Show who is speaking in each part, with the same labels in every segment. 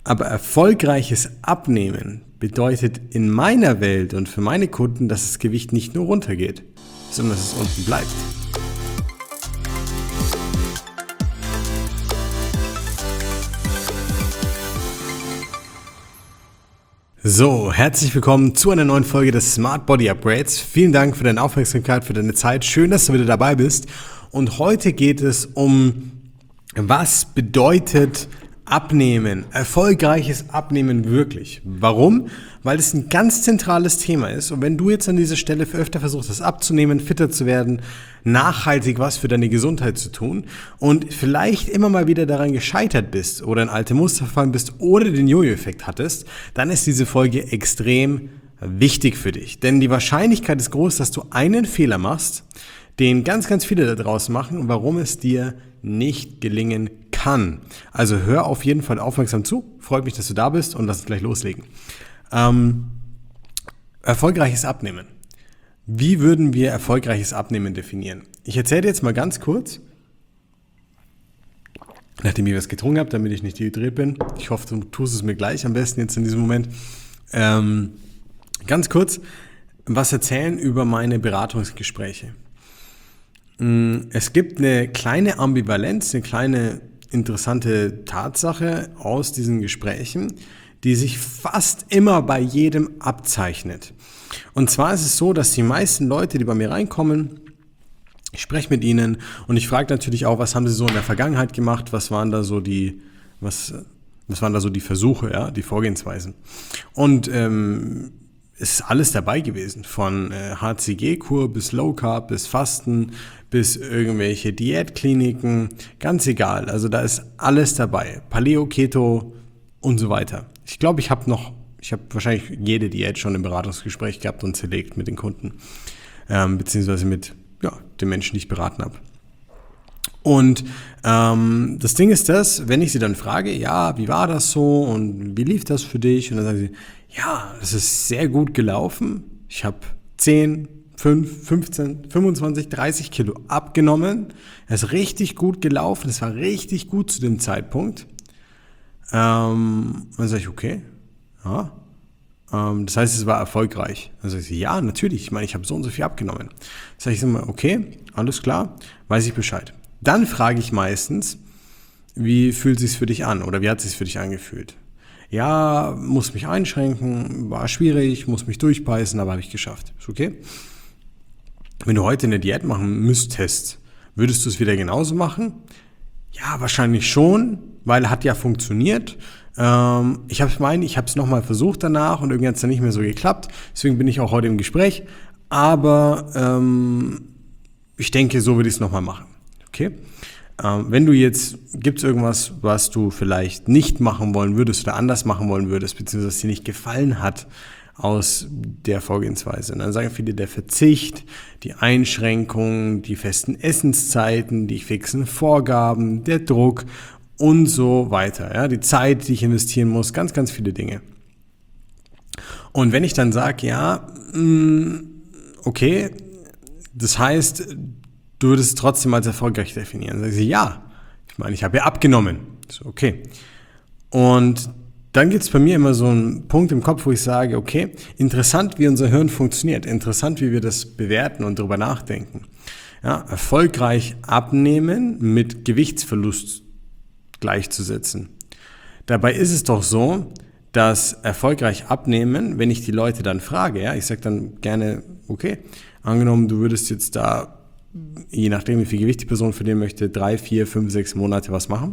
Speaker 1: Aber erfolgreiches Abnehmen bedeutet in meiner Welt und für meine Kunden, dass das Gewicht nicht nur runtergeht, sondern dass es unten bleibt. So, herzlich willkommen zu einer neuen Folge des Smart Body Upgrades. Vielen Dank für deine Aufmerksamkeit, für deine Zeit. Schön, dass du wieder dabei bist. Und heute geht es um, was bedeutet Abnehmen, erfolgreiches Abnehmen wirklich. Warum? Weil es ein ganz zentrales Thema ist. Und wenn du jetzt an dieser Stelle öfter versuchst, das abzunehmen, fitter zu werden, nachhaltig was für deine Gesundheit zu tun und vielleicht immer mal wieder daran gescheitert bist oder in alte Muster verfallen bist oder den Jojo-Effekt hattest, dann ist diese Folge extrem wichtig für dich. Denn die Wahrscheinlichkeit ist groß, dass du einen Fehler machst, den ganz, ganz viele da draußen machen und warum es dir nicht gelingen kann. Also hör auf jeden Fall aufmerksam zu. Freut mich, dass du da bist und lass uns gleich loslegen. Erfolgreiches Abnehmen. Wie würden wir erfolgreiches Abnehmen definieren? Ich erzähle dir jetzt mal ganz kurz, nachdem ich was getrunken habe, damit ich nicht dehydriert bin. Ich hoffe, du tust es mir gleich am besten jetzt in diesem Moment. Ganz kurz was erzählen über meine Beratungsgespräche. Es gibt eine kleine Ambivalenz, eine kleine interessante Tatsache aus diesen Gesprächen, die sich fast immer bei jedem abzeichnet. Und zwar ist es so, dass die meisten Leute, die bei mir reinkommen, ich spreche mit ihnen und ich frage natürlich auch, was haben sie so in der Vergangenheit gemacht, was waren da so die Versuche, ja, die Vorgehensweisen. Und es ist alles dabei gewesen, von HCG-Kur bis Low Carb, bis Fasten, bis irgendwelche Diätkliniken, ganz egal. Also da ist alles dabei. Paleo, Keto und so weiter. Ich glaube, ich habe wahrscheinlich jede Diät schon im Beratungsgespräch gehabt und zerlegt mit den Kunden, beziehungsweise mit den Menschen, die ich beraten habe. Und das Ding ist das, wenn ich sie dann frage, ja, wie war das so und wie lief das für dich? Und dann sagen sie, ja, das ist sehr gut gelaufen. Ich habe 10, 5, 15, 25, 30 Kilo abgenommen. Es ist richtig gut gelaufen. Es war richtig gut zu dem Zeitpunkt. Dann sage ich, okay, ja. Das heißt, es war erfolgreich. Dann sage ich, ja, natürlich. Ich meine, ich habe so und so viel abgenommen. Dann sage ich immer, okay, alles klar, weiß ich Bescheid. Dann frage ich meistens, wie fühlt es sich für dich an oder wie hat es sich für dich angefühlt? Ja, muss mich einschränken, war schwierig, muss mich durchbeißen, aber habe ich geschafft. Ist okay? Wenn du heute eine Diät machen müsstest, würdest du es wieder genauso machen? Ja, wahrscheinlich schon, weil hat ja funktioniert. Ich habe es nochmal versucht danach und irgendwie hat es dann nicht mehr so geklappt. Deswegen bin ich auch heute im Gespräch. Aber ich denke, so würde ich es nochmal machen. Okay? Wenn du jetzt, gibt es irgendwas, was du vielleicht nicht machen wollen würdest oder anders machen wollen würdest, beziehungsweise was dir nicht gefallen hat aus der Vorgehensweise? Und dann sagen viele, der Verzicht, die Einschränkungen, die festen Essenszeiten, die fixen Vorgaben, der Druck und so weiter. Ja? Die Zeit, die ich investieren muss, ganz, ganz viele Dinge. Und wenn ich dann sage, ja, okay, das heißt, du würdest es trotzdem als erfolgreich definieren. Dann sagen sie, ja, ich meine, ich habe ja abgenommen. So, okay. Und dann gibt es bei mir immer so einen Punkt im Kopf, wo ich sage, okay, interessant, wie unser Hirn funktioniert, interessant, wie wir das bewerten und darüber nachdenken. Ja, erfolgreich abnehmen mit Gewichtsverlust gleichzusetzen. Dabei ist es doch so, dass erfolgreich abnehmen, wenn ich die Leute dann frage, ja, ich sage dann gerne, okay, angenommen, du würdest jetzt da, je nachdem, wie viel Gewicht die Person verlieren möchte, 3, 4, 5, 6 Monate was machen.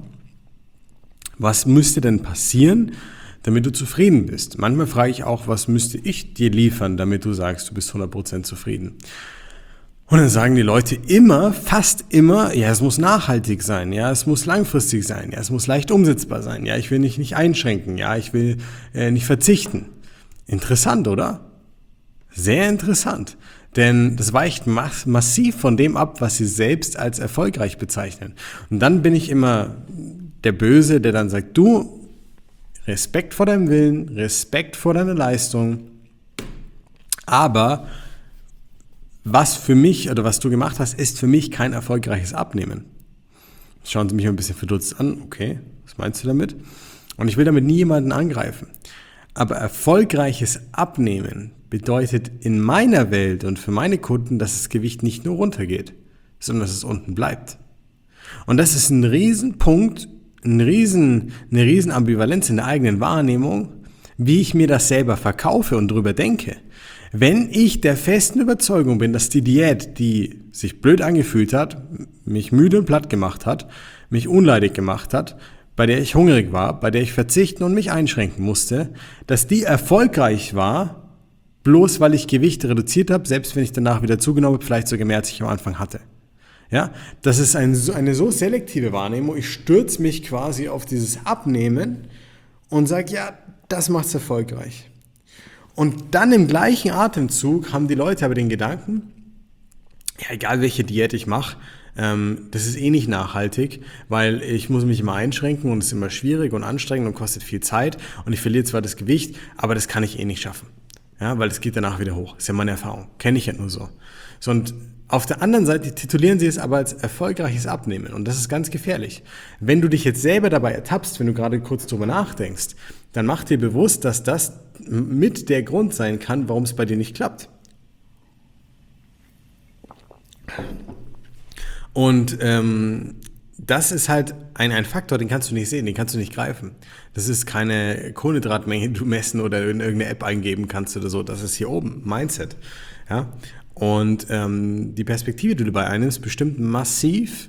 Speaker 1: Was müsste denn passieren, damit du zufrieden bist? Manchmal frage ich auch, was müsste ich dir liefern, damit du sagst, du bist 100% zufrieden? Und dann sagen die Leute fast immer, ja, es muss nachhaltig sein, ja, es muss langfristig sein, ja, es muss leicht umsetzbar sein, ja, ich will nicht einschränken, ja, ich will nicht verzichten. Interessant, oder? Sehr interessant. Denn das weicht massiv von dem ab, was sie selbst als erfolgreich bezeichnen. Und dann bin ich immer der Böse, der dann sagt, du, Respekt vor deinem Willen, Respekt vor deiner Leistung, aber was für mich oder was du gemacht hast, ist für mich kein erfolgreiches Abnehmen. Schauen Sie mich ein bisschen verdutzt an. Okay, was meinst du damit? Und ich will damit nie jemanden angreifen. Aber erfolgreiches Abnehmen bedeutet in meiner Welt und für meine Kunden, dass das Gewicht nicht nur runtergeht, sondern dass es unten bleibt. Und das ist ein Riesenpunkt, eine riesen Ambivalenz in der eigenen Wahrnehmung, wie ich mir das selber verkaufe und drüber denke. Wenn ich der festen Überzeugung bin, dass die Diät, die sich blöd angefühlt hat, mich müde und platt gemacht hat, mich unleidig gemacht hat, bei der ich hungrig war, bei der ich verzichten und mich einschränken musste, dass die erfolgreich war, bloß weil ich Gewicht reduziert habe, selbst wenn ich danach wieder zugenommen habe, vielleicht sogar mehr, als ich am Anfang hatte. Ja, das ist eine so selektive Wahrnehmung. Ich stürze mich quasi auf dieses Abnehmen und sage, ja, das macht's erfolgreich. Und dann im gleichen Atemzug haben die Leute aber den Gedanken, ja, egal welche Diät ich mache, das ist eh nicht nachhaltig, weil ich muss mich immer einschränken und es ist immer schwierig und anstrengend und kostet viel Zeit und ich verliere zwar das Gewicht, aber das kann ich eh nicht schaffen. Ja, weil es geht danach wieder hoch. Ist ja meine Erfahrung. Kenne ich ja nur so. Und auf der anderen Seite titulieren sie es aber als erfolgreiches Abnehmen und das ist ganz gefährlich. Wenn du dich jetzt selber dabei ertappst, wenn du gerade kurz drüber nachdenkst, dann mach dir bewusst, dass das mit der Grund sein kann, warum es bei dir nicht klappt. Und das ist halt ein Faktor, den kannst du nicht sehen, den kannst du nicht greifen. Das ist keine Kohlenhydratmenge, die du messen oder in irgendeine App eingeben kannst oder so. Das ist hier oben, Mindset. Ja? Und die Perspektive, die du dabei einnimmst, bestimmt massiv,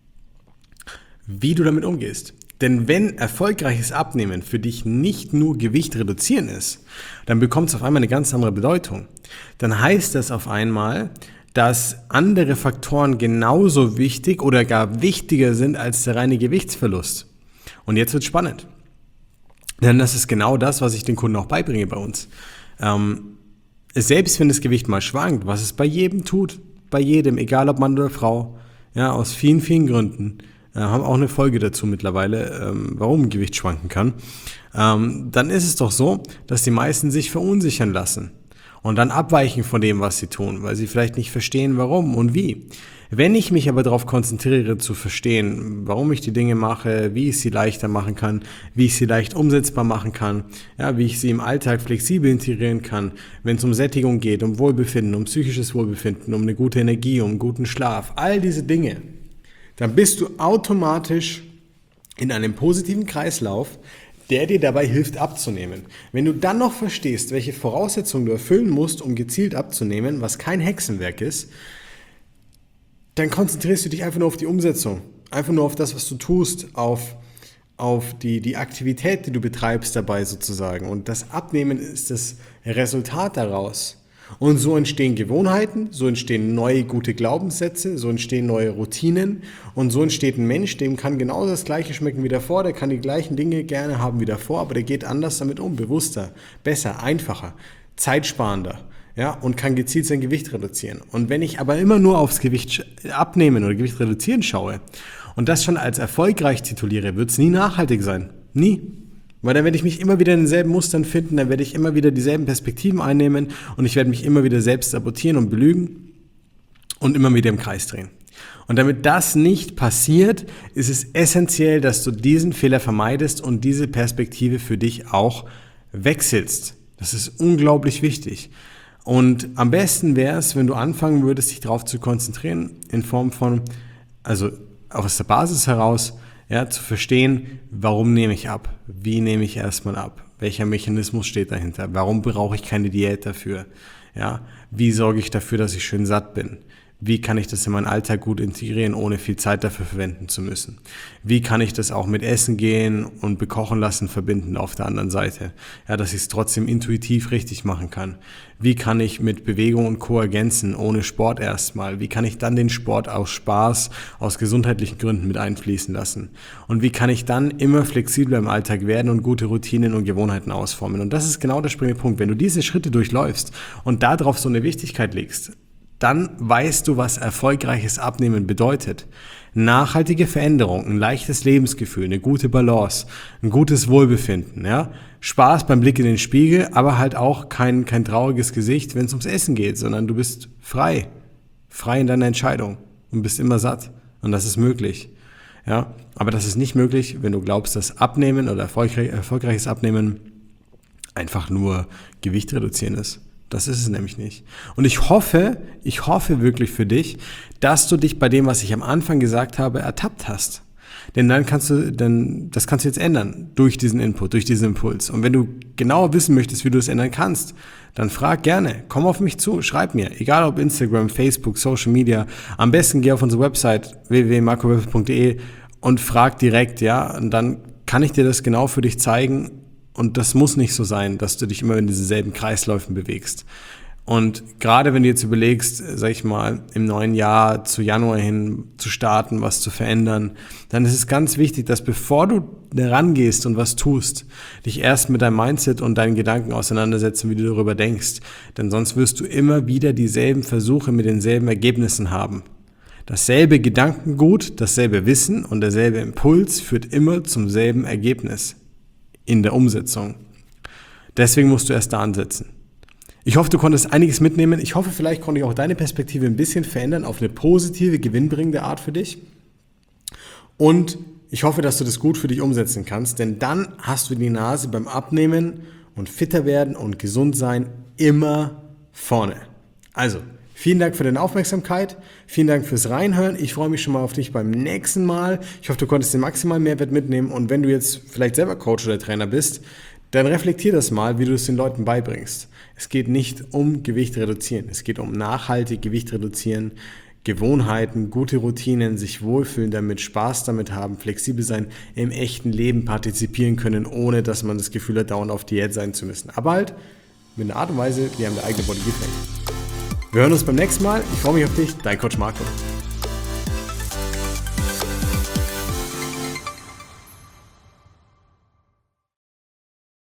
Speaker 1: wie du damit umgehst. Denn wenn erfolgreiches Abnehmen für dich nicht nur Gewicht reduzieren ist, dann bekommt es auf einmal eine ganz andere Bedeutung. Dann heißt das auf einmal, dass andere Faktoren genauso wichtig oder gar wichtiger sind als der reine Gewichtsverlust. Und jetzt wird es spannend. Denn das ist genau das, was ich den Kunden auch beibringe bei uns. Selbst wenn das Gewicht mal schwankt, was es bei jedem tut, bei jedem, egal ob Mann oder Frau, ja, aus vielen, vielen Gründen, haben auch eine Folge dazu mittlerweile, warum Gewicht schwanken kann, dann ist es doch so, dass die meisten sich verunsichern lassen und dann abweichen von dem, was sie tun, weil sie vielleicht nicht verstehen, warum und wie. Wenn ich mich aber darauf konzentriere, zu verstehen, warum ich die Dinge mache, wie ich sie leichter machen kann, wie ich sie leicht umsetzbar machen kann, ja, wie ich sie im Alltag flexibel integrieren kann, wenn es um Sättigung geht, um Wohlbefinden, um psychisches Wohlbefinden, um eine gute Energie, um guten Schlaf, all diese Dinge, dann bist du automatisch in einem positiven Kreislauf, der dir dabei hilft abzunehmen. Wenn du dann noch verstehst, welche Voraussetzungen du erfüllen musst, um gezielt abzunehmen, was kein Hexenwerk ist, dann konzentrierst du dich einfach nur auf die Umsetzung, einfach nur auf das, was du tust, auf die Aktivität, die du betreibst dabei sozusagen. Und das Abnehmen ist das Resultat daraus. Und so entstehen Gewohnheiten, so entstehen neue gute Glaubenssätze, so entstehen neue Routinen und so entsteht ein Mensch, dem kann genauso das Gleiche schmecken wie davor, der kann die gleichen Dinge gerne haben wie davor, aber der geht anders damit um, bewusster, besser, einfacher, zeitsparender, ja, und kann gezielt sein Gewicht reduzieren. Und wenn ich aber immer nur aufs Gewicht abnehmen oder Gewicht reduzieren schaue und das schon als erfolgreich tituliere, wird es nie nachhaltig sein. Nie. Weil dann werde ich mich immer wieder in denselben Mustern finden, dann werde ich immer wieder dieselben Perspektiven einnehmen und ich werde mich immer wieder selbst sabotieren und belügen und immer wieder im Kreis drehen. Und damit das nicht passiert, ist es essentiell, dass du diesen Fehler vermeidest und diese Perspektive für dich auch wechselst. Das ist unglaublich wichtig. Und am besten wäre es, wenn du anfangen würdest, dich darauf zu konzentrieren, in Form von, also aus der Basis heraus, ja, zu verstehen, warum nehme ich ab? Wie nehme ich erstmal ab? Welcher Mechanismus steht dahinter? Warum brauche ich keine Diät dafür? Ja, wie sorge ich dafür, dass ich schön satt bin? Wie kann ich das in meinen Alltag gut integrieren, ohne viel Zeit dafür verwenden zu müssen? Wie kann ich das auch mit Essen gehen und bekochen lassen verbinden auf der anderen Seite? Ja, dass ich es trotzdem intuitiv richtig machen kann. Wie kann ich mit Bewegung und Co. ergänzen, ohne Sport erstmal? Wie kann ich dann den Sport aus Spaß, aus gesundheitlichen Gründen mit einfließen lassen? Und wie kann ich dann immer flexibler im Alltag werden und gute Routinen und Gewohnheiten ausformen? Und das ist genau der springende Punkt. Wenn du diese Schritte durchläufst und darauf so eine Wichtigkeit legst, dann weißt du, was erfolgreiches Abnehmen bedeutet. Nachhaltige Veränderung, ein leichtes Lebensgefühl, eine gute Balance, ein gutes Wohlbefinden, ja. Spaß beim Blick in den Spiegel, aber halt auch kein trauriges Gesicht, wenn es ums Essen geht, sondern du bist frei in deiner Entscheidung und bist immer satt. Und das ist möglich. Ja, aber das ist nicht möglich, wenn du glaubst, dass Abnehmen oder erfolgreiches Abnehmen einfach nur Gewicht reduzieren ist. Das ist es nämlich nicht. Und ich hoffe wirklich für dich, dass du dich bei dem, was ich am Anfang gesagt habe, ertappt hast. Denn das kannst du jetzt ändern durch diesen Input, durch diesen Impuls. Und wenn du genauer wissen möchtest, wie du es ändern kannst, dann frag gerne, komm auf mich zu, schreib mir, egal ob Instagram, Facebook, Social Media. Am besten geh auf unsere Website www.marcowölfe.de und frag direkt, ja, und dann kann ich dir das genau für dich zeigen. Und das muss nicht so sein, dass du dich immer in dieselben Kreisläufen bewegst. Und gerade wenn du jetzt überlegst, sag ich mal, im neuen Jahr zu Januar hin zu starten, was zu verändern, dann ist es ganz wichtig, dass bevor du rangehst und was tust, dich erst mit deinem Mindset und deinen Gedanken auseinandersetzen, wie du darüber denkst. Denn sonst wirst du immer wieder dieselben Versuche mit denselben Ergebnissen haben. Dasselbe Gedankengut, dasselbe Wissen und derselbe Impuls führt immer zum selben Ergebnis in der Umsetzung. Deswegen musst du erst da ansetzen. Ich hoffe, du konntest einiges mitnehmen. Ich hoffe, vielleicht konnte ich auch deine Perspektive ein bisschen verändern auf eine positive, gewinnbringende Art für dich. Und ich hoffe, dass du das gut für dich umsetzen kannst, denn dann hast du die Nase beim Abnehmen und fitter werden und gesund sein immer vorne. Also, vielen Dank für deine Aufmerksamkeit, vielen Dank fürs Reinhören. Ich freue mich schon mal auf dich beim nächsten Mal. Ich hoffe, du konntest den maximalen Mehrwert mitnehmen und wenn du jetzt vielleicht selber Coach oder Trainer bist, dann reflektier das mal, wie du es den Leuten beibringst. Es geht nicht um Gewicht reduzieren, es geht um nachhaltig Gewicht reduzieren, Gewohnheiten, gute Routinen, sich wohlfühlen damit, Spaß damit haben, flexibel sein, im echten Leben partizipieren können, ohne dass man das Gefühl hat, dauernd auf Diät sein zu müssen. Aber halt mit einer Art und Weise, die einem der eigene Body gefällt. Wir hören uns beim nächsten Mal. Ich freue mich auf dich, dein Coach Marco.